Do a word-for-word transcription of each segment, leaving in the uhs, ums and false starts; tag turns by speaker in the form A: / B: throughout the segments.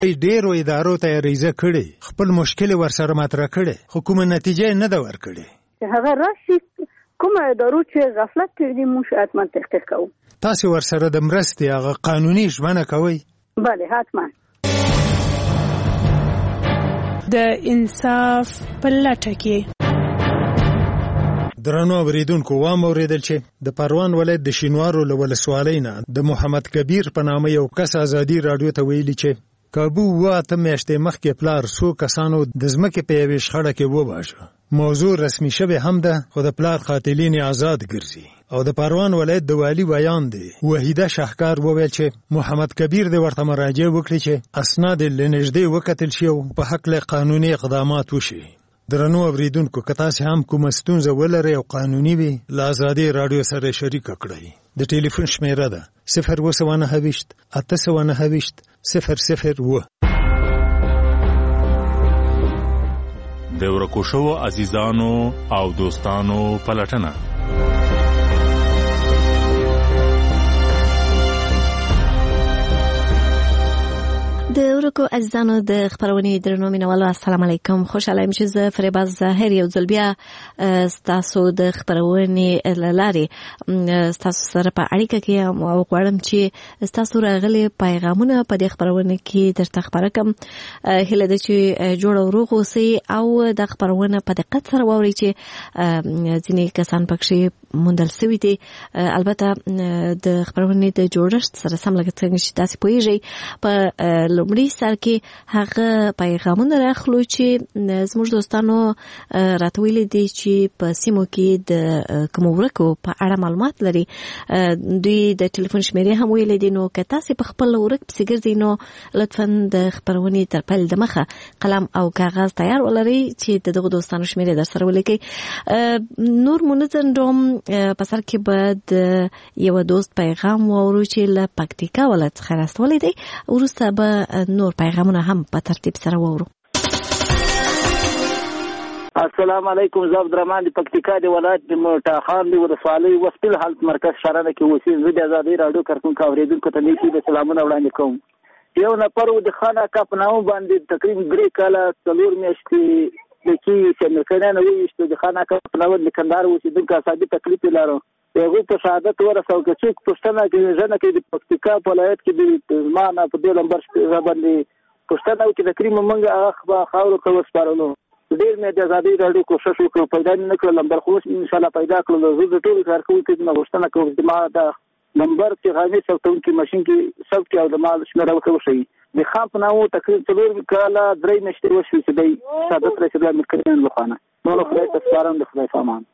A: ډیرو ادارو ته ریزه کړي، خپل مشکل ورسره مطرح کړي، خو کومه نتیجه نه ده ورکړي.
B: هغه راشي کومه ادارو چې غفلت کړي موږ حتما تحقیق کوو.
A: تاسو ورسره د مرستې هغه قانوني ژمنه کوئ؟
B: بله حتما.
C: د انصاف په لټه کې
A: درنو اوریدونکو، وام اوریدل چې د پروان ولایت د شینوارو له ولسوالۍ نه د محمد کبیر په نامه یو کس ازادي راډیو ته ویلي چې کابو و اته میاشتې مخکې پلار څو کسانو د ځمکې په یوې شخړه کې وواژه. موضوع رسمي شوې هم ده، خو د پلار قاتلین آزاد ګرځي. او د پروان ولایت د والی بیان دی وحیده شاهکار وویل چې محمد کبیر د ورته مراجعه وکړي چې اسناد له نږدې وکتل شي او په حق له قانوني اقدامات وشي. درنو اوریدونکو، که تاسو هم کومه ستونزه ولرئ او قانوني وي، له ازادي راډیو سره شریک کړئ. د ټلیفون شمیره ده صفر اوه سوه نهه ویشت اته سوه نهه ویشت صفر صفر اوه.
D: د ورکو شوو عزیزانو او دوستانو پلټنه.
E: د ورکو عزیزانو د خبرونې درنو مینوالو، السلام علیکم. خوشاله یم چې زه فریبا ظاهر یو ځل بیا ستاسو د خبرونې له لارې ستاسو سره په اړیکه کې یم او غواړم چې ستاسو راغلي پیغامونه په دې خبرونه کې درته خبره کړم. هیله ده چې جوړ او روغ اوسئ او د خبرونه په دقت سره واورئ چې ځینې کسان پکې موندل شوي دي. البته د خبرونې د جوړښت سره سم لکه څنګه چې تاسو پوهیږئ، په لومړي سر کې هغه پیغامونه راخلو چې زموږ دوستانو راته ویلي دي چې په سیمو کې د کوم ورکو په اړه معلومات لري. دوی د ټلیفون شمیرې هم ویلي دي. نو که تاسو په خپل ورک پسې ګرځئ نو لطفا د خبرونې تر پیل د مخه قلم او کاغذ تیار ولرئ چې دغه دوستانو شمیرې در سره ولیکئ. نور منځن دوم په سر کې به د یو دوست پیغام واورو چې له پکتیکا ولایت څخه راستولی دی. وروسته به نور پیغامونه هم په ترتیب سره واورو.
F: السلام علیکم. زه عبدالرحمن د پکتیکا د ولایت د موټاخان د ولسوالۍ وسپیل حالت مرکز شارانه کې اوسېږم. زه د ازادۍ راډیو کارکونکو اورېدونکو ته نیکي د سلامونه وړاندې کوم. یو نفر و د خان اکا په نامه باندې تقریبا درې کاله څلور میاشتې د کې چې امریکایانو وویشتو. د خان اکا په نامه د کندهار اوسېدونکو اعصابي تکلیف یې لرو. د هغوی په شهادت ورسوه. که څوک پوښتنه کوي ژنه کوي د پکتیکا په ولایت کې د زما نه په دې نمبر باندې پوښتنه وکړي، تقریبا موږ هغه به خاورو ته وسپارلو. ډېر مې د ازادۍ راډیو کوشش وکړو، پیدا مې نه کړل نمبر، خو اوس انشاءالله پیدا کړلو. زه د ټولو کارکوونکو نه غوښتنه کوم چې ما د نمبر چې غانې ثبتوونکي ماشین کې ثبت کړي او د ما شمېره ورته وښیي. د خان په نامه تقریبا څلور کاله درې میاشتې وشوې چې دی شهادت رسېدلی امریکایانو لخوا نه. نو خدای ته سپارم، د خدای په امان.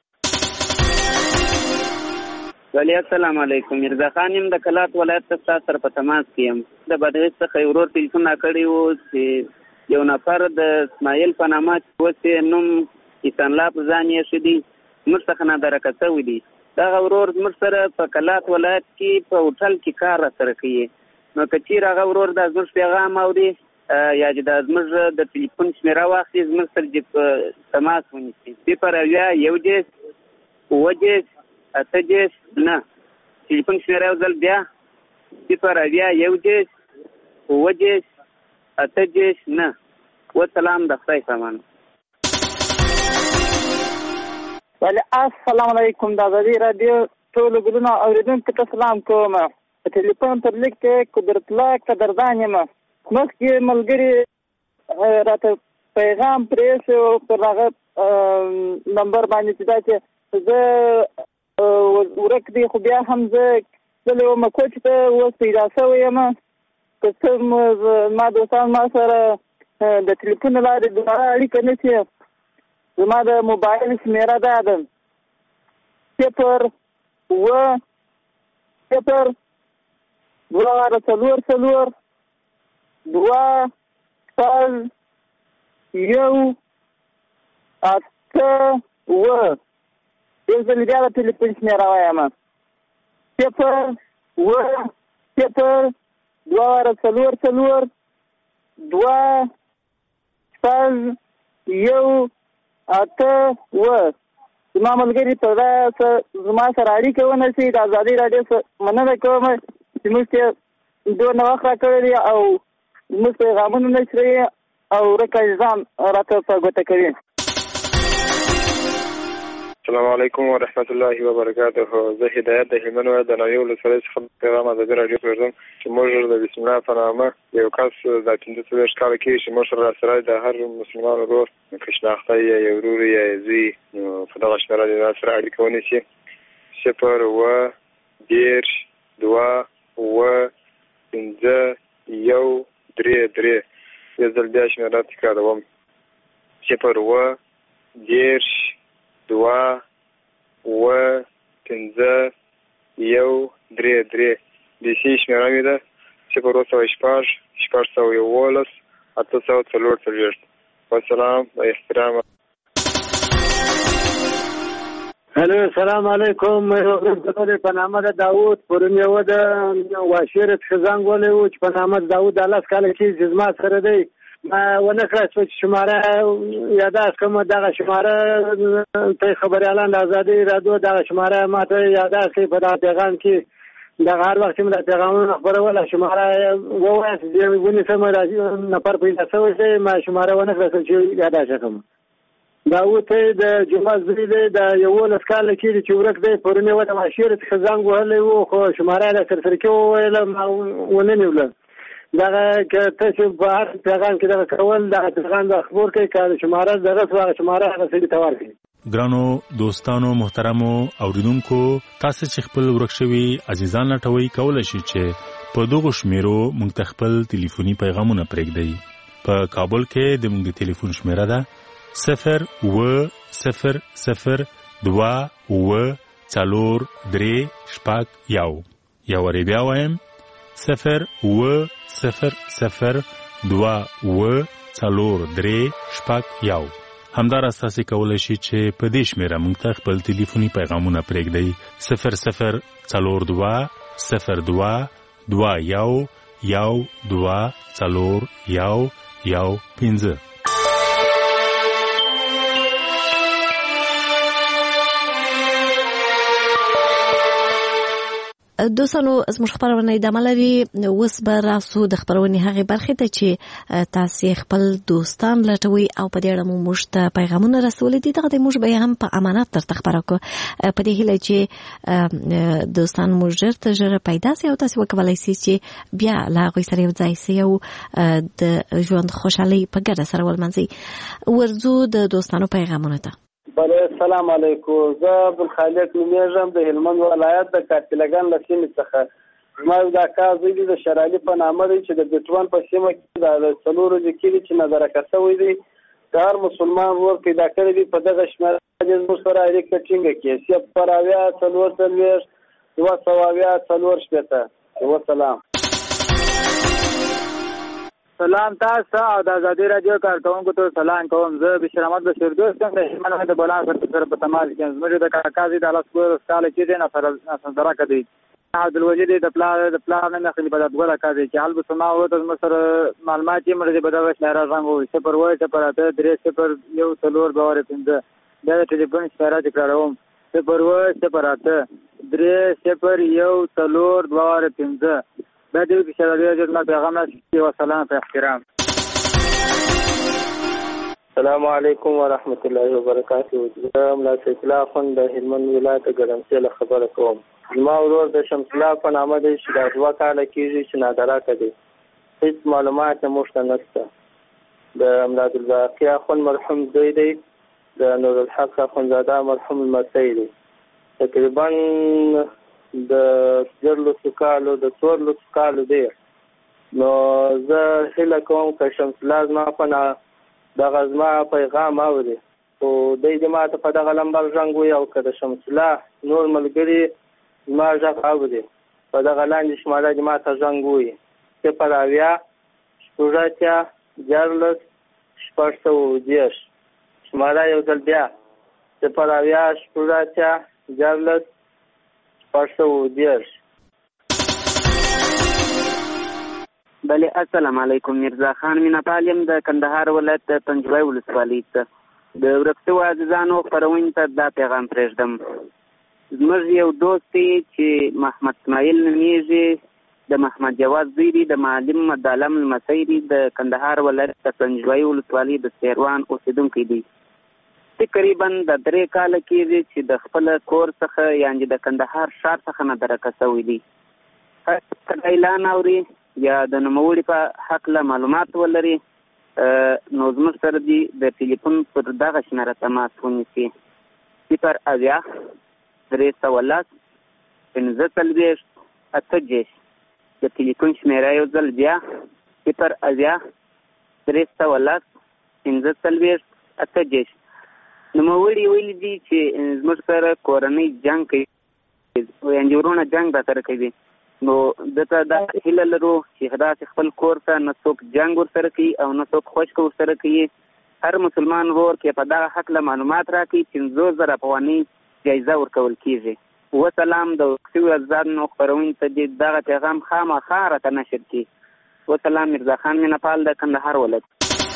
G: ولی السلام علیکم. مرزا خان یم د کلات ولایت څخه سره په تماس کې یم. د بدغیس څخه یو ورور ټلیفون راکړی و چې یو نفر د اسماعیل په نامه اوس یې نوم ایسان الله په ځان یې ښه دي، زموږ څخه نادرکه شوي دي. دغه ورور زموږ سره په کلات ولایت کې په هوټل کې کار راسره کوي. نو که چېرې هغه ورور دا زموږ پیغام اوري یا چې دا زموږ د ټلیفون شمېره واخلي، زموږ سره دې په تماس ونیسي. صفر اویا یو دېرش اووه دېرش اته دېرش نه. ټلیفون شمېره یو ځل بیا صفر اویا یو دېرش اووه دېرش اته دېرش نه. وسلام، د خدای په امان.
F: ولی السلام علیکم. د ازادۍ راډیو ټولو ګلونو اورېدونکو ته سلام کوم. په ټلیفون پر لیک کې قدرت الله قدردان یم. مخکې ملګري راته پیغام پرېښی پر هغه نمبر باندې چې دا چې زه ورک دی، خو بیا هم زه تللی وم کوچ ته، اوس پیدا شوی یم. که څه زما دوستان ما سره د ټلیفون له لارې دومره اړیکه نه شي. زما د موبایل شمېره دا ده صفر اووه صفر دوه واره څلور څلور دوه شپږ یو اته اووه. یو ځل بیا د ټلیفون شمېره وایم صفر اووه صفر دوه واره څلور څلور دوه شپږ یو اته اووه. زما ملګري په دا زما سره اړیکه ونه شي. د ازادۍ راډیو مننه کوم چې موږ ته دونه وخت راکړی دی او زموږ پیغامونه نشري او ورکه ځان راته په ګوته کوي.
H: السلام علیکم ورحمت الله وبرکاته. زه هدایت د هلمند ولایت د ناوې ولسوالۍ څخه پیغام ازادي راډیو پرېږدم چې موږ د بسم الله په نامه یو کس دا پنځه څلوېښت کاله کېږي چې موږ سره راسره د هر مسلمان ورور که شناخته یا یو ورور یا زوی په دغه شمېره د سره اړیکه ونیسي. صفر اووه دېرش دوه اووه پنځه یو درې درې. یو ځل بیا شمېره تکراروم. صفر اووه دېرش دوه اووه پنځه یو درې درې. دیسي شمېره مې ده صفر اووه سوه شپږ شپږ سوه یوولس اته سوه څلور څلوېښت. والسلام و احترام.
F: هلو السلام علیکم. په نامه د داود پرون یو د واشیر څخه زنګ ولی و چې په نامه د داود د لس کاله کېږي چې زما سره دی. ما ونه کړه چې شماره یاداښت کوم. دغه شماره ته خبریالان د ازادي راډیو دغه شماره ما ته یاداښت کړي په دغه پیغام کې. دغه هر وخت چې موږ پیغامونه خپروله شماره ووایاست ونیسم نفر پیدا شوی دی. ما شماره ونه کړه چې یاداښت کړم. داود ته د جمعه زوی دی د یولس کاله کېږي چې ورک دی. پرون یې د واشیر څخه زنګ وهلی و خو شماره یې د سرسره کې وویله ما ونه نیوله. دغه که تاسو په هر پیغام کې دغه کول دغه پیغام د خبر کوي که شماره دغه هغه شماره هغه سړي ته ورکړي.
D: ګرانو دوستانو محترمو اوریدونکو تاسو چې خپل ورک شوي عزیزان لټوي کولی شئ چې په دغو شمیرو موږ ته خپل ټلیفوني پیغامونه پرېږدئ. په کابل کې د موږ د ټلیفون شمیره ده صفر اووه صفر صفر دوه اووه څلور درې شپږ یو. یا وارې بیا وایم صفر اووه صفر صفر دوه اووه څلور درې شپږ یو. همداراز تاسو کولی شئ چې په دې شمیره موږ ته خپل ټلیفوني پیغامونه پرېږدئ صفر صفر څلور دوه صفر دوه دوه یو یو دوه څلور یو یو پنځه.
E: دوستانو زموږ خبرونه ادامه لري. اوس به راسو د خبرونې هغې برخې ته چې تاسې خپل دوستان لټوي او په دې اړه مو موږ ته پیغامونه رسولی دي. دغه دی موږ به یې هم په امانت درته خبره کړو په دې هیله چې دوستان مو ژر تر ژره پیدا سي او تاسې وکولی سئ چې بیا له هغوی سره یو ځای سئ او د ژوند خوشحالۍ په ګډه سره ولمانځئ. ورځو د دوستانو پیغامونو ته.
I: بله السلام علیکم. زه عبدالخالق نومیږم د هلمند ولایت د کارتلګان له سیمې څخه. زما د اکا زوی دی د شرالي په نامه دی چې د بټوان په سیمه کې د څلورو لیکلي چې نظرکه شوی دی د هر مسلمان ورور پیدا کړی دی په دغه شمېره زموږ سره اړیکه ټینګه کړي. صفر اویا څلور څلوېښت دوه سوه اویا څلور شپېته. وسلام.
F: سلام تاسو او د ازادي راډیو کارکونکو ته سلام کوم. زه بشیر احمد بشیر دوست یم د هلمند ولایت د بولان سره په تماس کې یم. زموږ د کاکا زوی د لس کاله کېږي ناصردرکه دی. عبدالوجید د پلار د پلار نه مخکې په دغه کار دی چې حال به سما و ته زموږ سره معلومات یې مړ دي په دغه شمېره زنګ ووایي صفر اووه صفر اته درې صفر یو څلور دوه اووه پنځه. بیا د ټلیفون شمېره تکراروم صفر اووه صفر اته درې صفر یو څلور دوه اووه پنځه. بیا دې کې شرالي جوړ پیغام راځي. وسلام په احترام.
H: السلام علیکم ورحمت الله وبرکاته. زه ملا سیف الله اخوند د هلمند ولایت ګرمسیر له خبره کوم. زما ورور د شمس الله په نامه دی چې دا دوه کاله کېږي چې نادراکه دی. هېڅ معلومات یې موږ ته نشته. د امدادالباقي اخوند مرحوم زوی دی. د نورالحق اخوندزاده مرحوم لمسی دی. تقریبا د دیارلسو کالو د څوارلسو کالو دی. نو زه هیله کوم که شمس الله زما په دغه زما پیغام اوري خو دی دې ما ته په دغه لمبر زنګ ووایي او که د شمس الله نور ملګري زما غږ اوري په دغه لاندې شماره دې ما ته زنګ ووایي صفر اویا شپږ اتیا دیارلس شپږ سوه دېرش. شماره یو ځل بیا صفر اویا شپږ اتیا دیارلس شپږ سوه دېرش.
G: بله السلام علیکم. میرزا خان میناپال یم د کندهار ولایت د پنجوای ولسوالۍ ته. د ورک شوو عزیزانو خپرونې ته دا پیغام پرېږدم. زموږ یو دوست دی چې محمد اسماعیل نومیږي د محمد جواد زوی دی، د معلم مدالم لمسی دی، د کندهار ولایت د پنجوایي ولسوالۍ د سیروان اوسېدونکی دی. تقریبا د درې کاله کېږي چې د خپل کور څخه یعنې د کندهار ښار څخه نه درکه شوی دی. کله اعلان اوري یا د نوموړي په هکله معلومات ولري نو زموږ سره دي د ټلیفون پر دغه شمېره تماس ونیسي: صفر اویا درې سوه لس پنځه څلوېښت اته دېرش. د ټلیفون شمېره یو ځل بیا: صفر اویا درې سوه لس پنځه څلوېښت اته دېرش. نوموړي ویلي دي چې زموږ سره کورنۍ جنګ کوي، یعنې ورونه جنګ راسره کوي. نو دته دا هیله لرو چې داسې خپل کور ته نه څوک جنګ ورسره کوي او نه څوک خوشکه ورسره کوي. هر مسلمان ورور کې په دغه هکله معلومات راکړي، پنځوس زره افغانۍ جایزه ورکول کېږي. وسلام. د وقفي ازادو خپرونې ته دې دغه پیغام خامخا راته نشر کړي. وسلام. میرزا خان مینهپال د کندهار ولایت.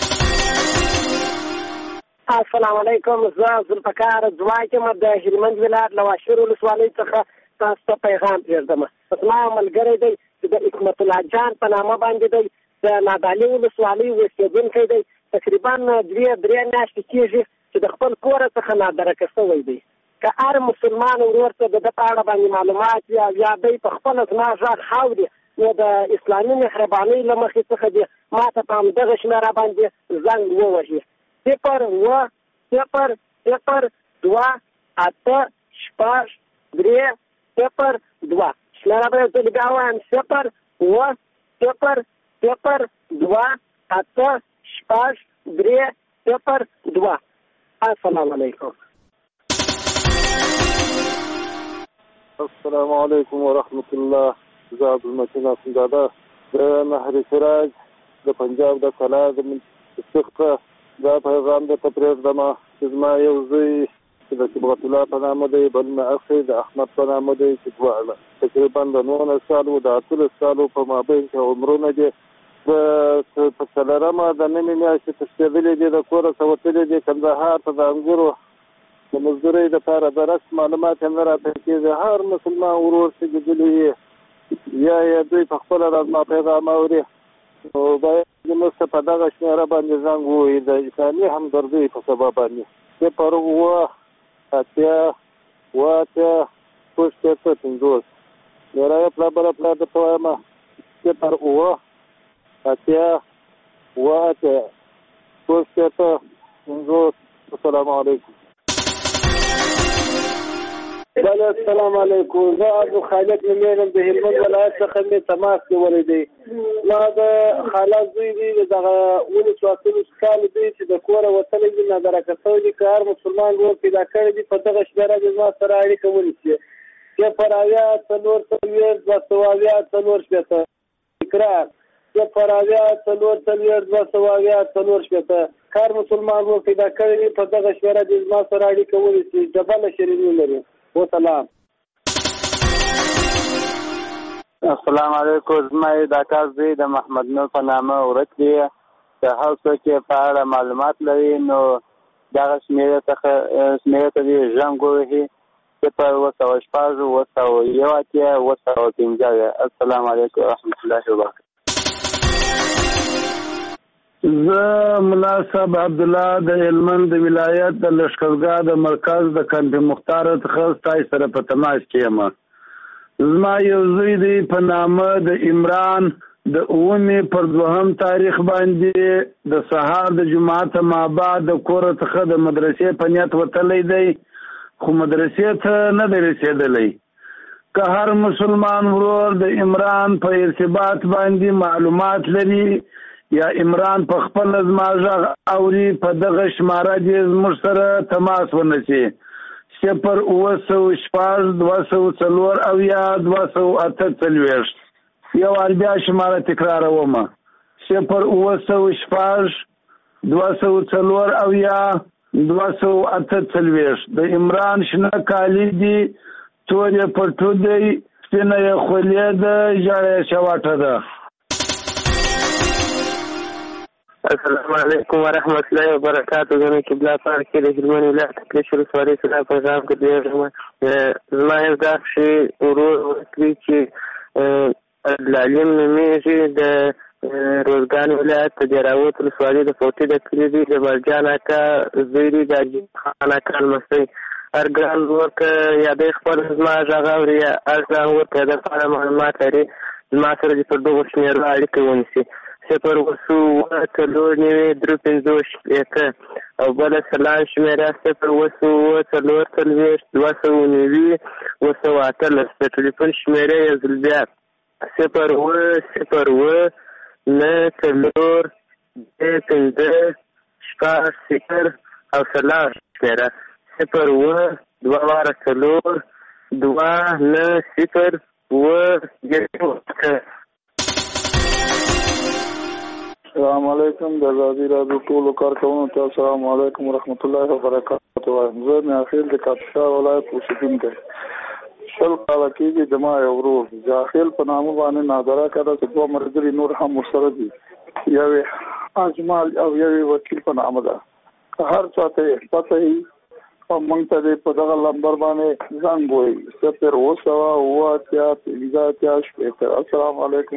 J: السلام علیکم. زه ذوالفقار ځواک یم د هلمند ولایت له واشر ولسوالۍ څخه تاسو ته پیغام پرېږدم. زما ملګری دی چې د حکمت الله جان په نامه باندې دی، د نادعلي ولسوالۍ اوسېدونکی دی. تقریبا دوې درې میاشتې کېږي چې د خپل کوره څخه نادرکه شوی دی. که هر مسلمان ورور ته د ده په اړه باندې معلومات یا یا دی په خپله زما غږ اوري نو د اسلامي مهربانۍ له مخې څخه دې ما ته په همدغه شمېره باندې زنګ ووهي: صفر اوه صفر صفر دوه اته شپږ درې صفر دوه. شمېره به یو ځل بیا ووایم: صفر اوه صفر صفر دوه اته شپږ درې صفر دوه. السلام علیکم.
K: السلام علیکم ورحمت الله. زه عبدالمتین اخندزاده د نهر سراج د پنجاب د کلا د څخه دا پیغام درته پرېږدم چې زما یو زوی چې د صبغت الله په نامه دی، بل مې اخی د احمد په نامه دی، چې دواړه تقریبا د نولس کالو د اتلس کالو په مابین کې عمرونه دي. په څلورمه د نوې میاشتې تښتېدلي دي، د کوره څخه وتلي دي کندهار ته د انګورو د مزدورۍ دپاره. د رسم معلومات یې نه راته کېږي. هر مسلمان ورور چې لیدلی یې یا یې دوی په خپله راز ما پیغام اوري نو باید زموږ ته په دغه شمېره باندې زنګ ووهي د اسلامي همدردۍ په سبب باندې. صفر اوه اتیا اوه اتیا شپږ شپېته پنځوس. میرا یې پلا بله پلا درته وایم: صفر اوه اتیا اوه اتیا شپږ شپېته پنځوس. السلام علیکم.
I: بله السلام علیکم. زه عبدالخالق نومېږم، د هلمند ولایت څخه مې تماس نیولی دی. ما د خاله زوی دی، د دغه اوولس اتلس کالو دی چې د کوره وتلی دي، نادرکه شوی دي. که هر مسلمان ورور پیدا کړی دي په دغه شمېره دې زما سره اړیکه ونیسي: صفر اویا څلور څلوېښت دوه سوه اویا څلور شپېته. تکرار: صفر اویا څلور څلوېښت دوه سوه اویا څلور شپېته. که هر مسلمان ورور پیدا کړی دي په دغه شمېره دې زما سره اړیکه ونیسي. ډبله شیریني لري. وسلام.
L: السلام علیکم. زما د اکا زوی د محمد نور په نامه ورک دی. که هر څوک یې په اړه معلومات لري نو دغه شمېرې څخه شمېرې ته دې زنګ ووهي: صفر اوه سوه شپږ اوه سوه یو اتیا اوه سوه پنځه اویا. السلام علیکم ورحمت الله وبرکاته.
M: زه ملا صاحب عبدالله د هلمند د ولایت د لښکرګاه د مرکز د کمپ مختار څخه ستاسو سره په تماس کې یم. زما یو زوی دی په نامه د عمران د اوومې پر دوهم تاریخ باندې د سهار د جمعات مابعد د کور څخه د مدرسې په نیت وتلی دی، خو مدرسې ته نه دی رسېدلی. که هر مسلمان ورور د عمران په ارتباط باندې معلومات لري یا عمران په خپل زما غږ اوري په دغه شماره دې زموږ سره تماس ونیسي: صفر اوه سوه شپږ دوه سوه څلور اویا دوه سوه اته څلوېښت. یو وار بیا شماره تکراروم: صفر اوه سوه شپږ دوه سوه څلور اویا دوه سوه اته څلوېښت. د عمران شنه کالي دي، تور یې پټو دی، سپینه یې خولې ده، ژړه یې شواټه ده.
N: السلام علیکم ورحمت الله وبرکاته. زه مې قبله پاک کې د هلمند ولایت کلش ولسوالۍ څخه پیغام کوم. زما یو داسې ورور ورکړي چې عبدالعلیم نومیږي د روزګان ولایت د دراوت ولسوالۍ د فوټي د کلي دی د برجان اکا زوی دی د عجیب خان اکا لمسی هر ګران ورته یادې خپل زما غږ اوري هر ګران ورته د پاره معلومات لري زما سره د پر دغو شمېرو اړیکه ونیسي صفر اووه اووه څلور نوي درې پنځوس شپېته او بله سلام شمېره صفر اووه اووه څلور څلوېښت دوه سوه نوي اووه سوه اتلس د ټلیفون شمېره یو ځل بیا صفر اووه صفر اووه نه څلور درې پنځه شپږ صفر او سلام شمېره صفر اووه دوه واره څلور دوه نه صفر اووه
K: السلام علیکم د ازادي راډیو ټولو کارکوونکو ته السلام علیکم ورحمت الله وبرکاته. زه میاخیل د کاپیسا ولایت اوسیدونکی شل کاله کېږي د ما یو ورور جاخیل په نامه باندې نادره کړه چې دوه ملګري نور هم ورسره دي یوې اجمال او یوې وکیل په نامه ده هر چا ته یې پته وي او موږ ته دې په دغه لمبر باندې زنګ ووایي صفر اووه سوه اووه اتیا پنځه اتیا شپېته. السلام علیکم.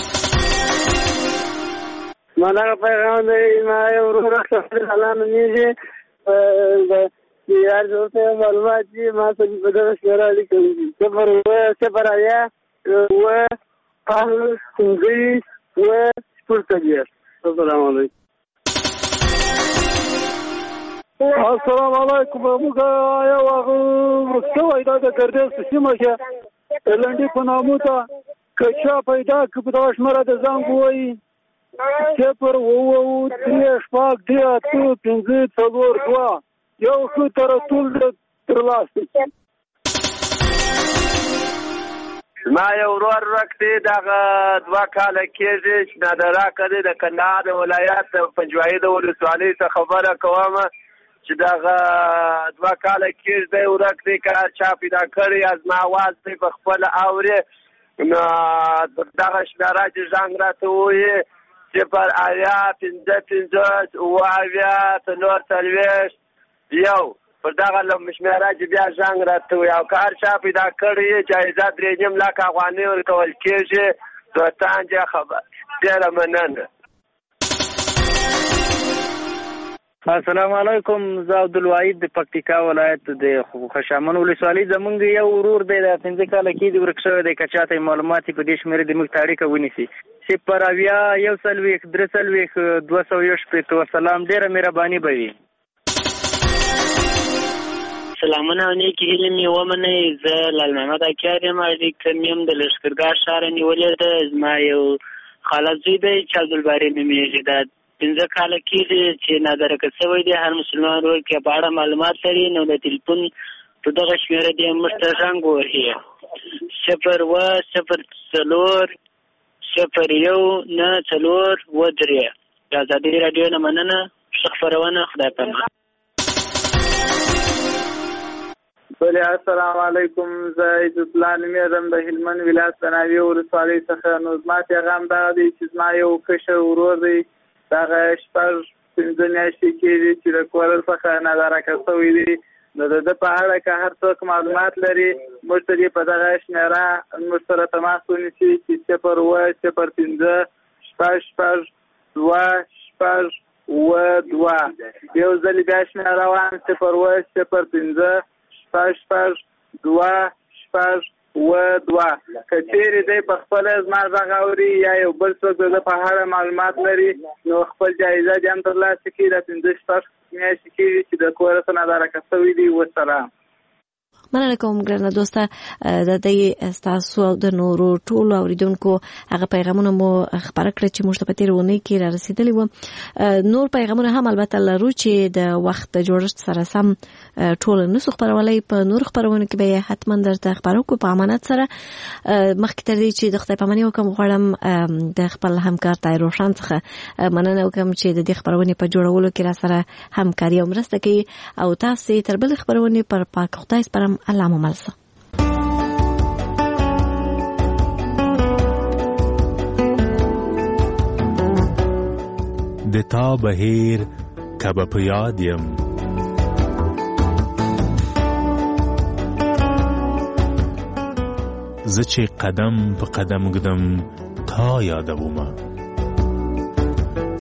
I: مانا پیغام دی ما یو ورور خپل حالان نيږي د یار څه معلومات دي ما څه په دغه شمېره لیکل دي صفر اووه صفر اویا اووه پنځه پنځه اووه شپږ څلوېښت. السلام علیکم.
O: السلام علیکم. موږ یو هغه شوی دا د ګردیز په سیمه کې لنډي په نامو ته که چا پیدا کړي په دغه شمېره د زنګ ووایي صفر اووه اووه درې شپږ درې اته پنځه څلور دوه یو ښه ترتول ترلاسه.
P: ما یو ورور ورک دی دغه دوه کاله کېږي چې نادره کړې د کندهار ولایت پنجوایي د ولسوالۍ څخه خبره کوم چې دغه دوه کاله کېږي دی ورک دی که چا پیدا کړی زما اواز دی په خپله اوري نو دغه شمېره چې زنګ راته ووایي صفر اویا پنځه پنځوس اووه اویا څلور څلوېښت یو پر دغه شمېره چې بیا زنګ راته ووایي او که هر چا پیدا کړی جایزه درې نیم لکه افغانۍ ورکول کېږي دوستان جې خبر ډېره مننه.
Q: السلام علیکم. زه عبدالواحد د پکتیکا ولایت د خوشامند ولسوالۍ زمونږ یو ورور دی د پنځه کاله کېږي ورک شوی دی که چاته یې معلومات په دې شمېرې د موږ ته اړیکه ونیسي صفر اویا یو څلوېښت درې څلوېښت دوه سوه یو شپېته. وسلام ډېره مهرباني به وي.
R: سلامونه او نیکې هیلې مې ومنئ. زه لال محمد اکیار یم اړیکه مې هم د لښکرګاه ښاره نیولې ده. زما یو خاله زوی دی چې عبدالباري نومېږي دا پنځه کاله کېږي چې نادرکه شوی دی. هر مسلمان ورور کې په اړه معلومات لري نو د تلیفون په دغه شمېره دې موږ ته زنګ ووهي صفر اووه صفر څلور صفر یو نه څلور اووه درې. د ازادي راډیو نه مننه. ښه خپرونه. خدای پامان.
S: بله السلام علیکم. زه عزت الله نومېږم د هلمند ولایت د ناوې ولسوالۍ څخه. نو زما پیغام دغه دی چې زما یو کشر ورور دی دغه شپږ پنځه میاشتې کېږي چې د کورل څخه نادرکه شوی دی نو د ده په اړه که هر څوک معلومات لري موږ ته دې په دغه شمېره موږ سره تماس ونیسي چې صفر اووه صفر پنځه شپږ شپږ دوه شپږ اووه دوه. یو ځل بیا شمېره وایم صفر اووه صفر پنځه شپږ شپږ دوه شپږ اووه دوه. که چېرې دی په خپله زما غږ اوري یا یو بل څوک د ده په اړه معلومات لري نو خپل جایزه دې هم ترلاسه کړي. د پنځه شپږ میاشتې کېږي چې د کوره څخه نادرکه شوي دي. وسلام.
E: مننه کوم ګرانه دوسته د دې تاسو د نورو ټولو اوریدونکو هغه پیغامونه مو خبره کړې چې موږ ته په تیرونه کې را رسیدلی و. نور پیغامونه هم البته لرو چې د وخت جوړښت سره سم ټول نسو خبرولای په نور خبرونه کې به حتما درته خبرو کو په امانت سره. مخکې تر دې چې د خدای پاماني وکم غواړم د خپل همکار تای روشن څخه مننه وکم چې د دې خبرونه په جوړولو کې را سره همکاري او مرسته کوي او تاسو تر بل خبرونه پر پاک خدای سپارم. الله مو ملسه.
D: د تا بهیر کبه په یاد یم زه چې قدم په قدم ګدم تا یادومه